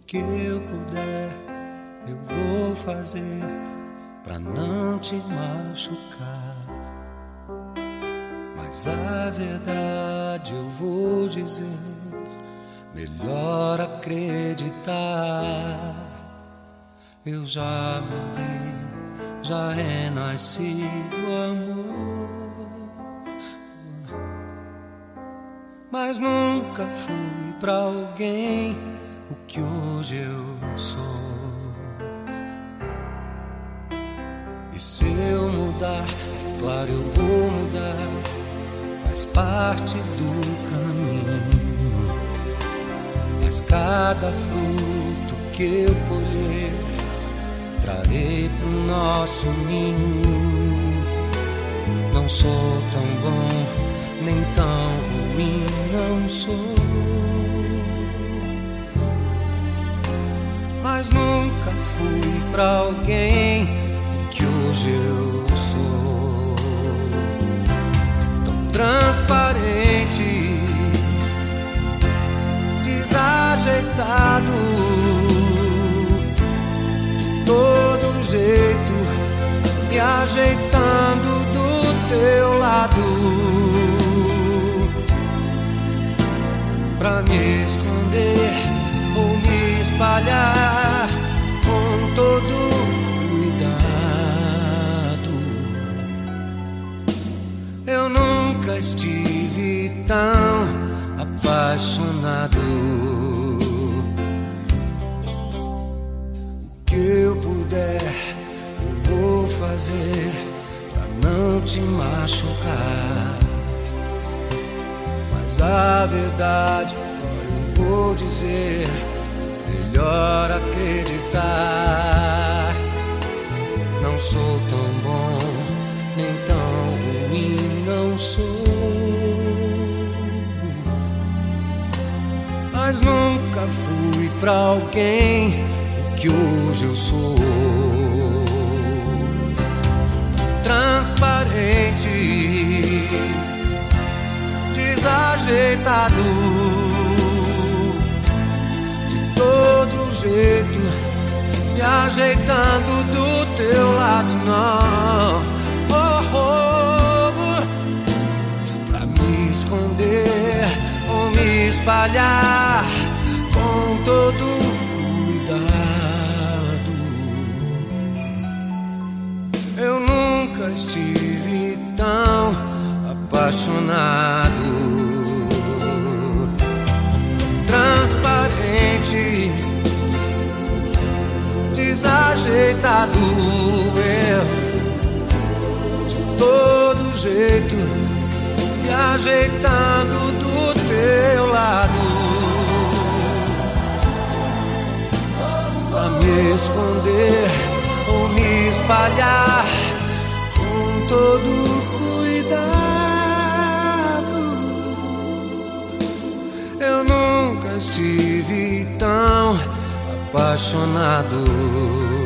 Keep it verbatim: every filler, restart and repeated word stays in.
que eu puder, eu vou fazer pra não te machucar. Mas a verdade eu vou dizer, melhor acreditar. Eu já morri, já renasci do amor, mas nunca fui pra alguém o que hoje eu sou. E se eu mudar, é claro eu vou mudar, faz parte do caminho. Mas cada fruto que eu colher, trarei pro nosso ninho. Não sou tão bom, nem tão ruim, não sou, mas nunca fui pra alguém que hoje eu sou. Tão transparente, desajeitado, de todo jeito, me ajeitando do teu lado, pra me esconder ou me espalhar com todo cuidado. Eu nunca estive tão apaixonado. O que eu puder, eu vou fazer pra não te machucar. Mas a verdade agora eu vou dizer, melhor acreditar. Não sou tão bom, nem tão ruim, não sou, mas nunca fui pra alguém o que hoje eu sou. Transparente, desajeitado, de todo jeito, me ajeitando do teu lado, não. Oh, oh, pra me esconder ou me espalhar com todo cuidado. Eu nunca estive tão apaixonado. Transparente, desajeitado, eu, de todo jeito, me ajeitando do teu lado, pra me esconder ou me espalhar com todo cuidado. Eu nunca estive tão apaixonado.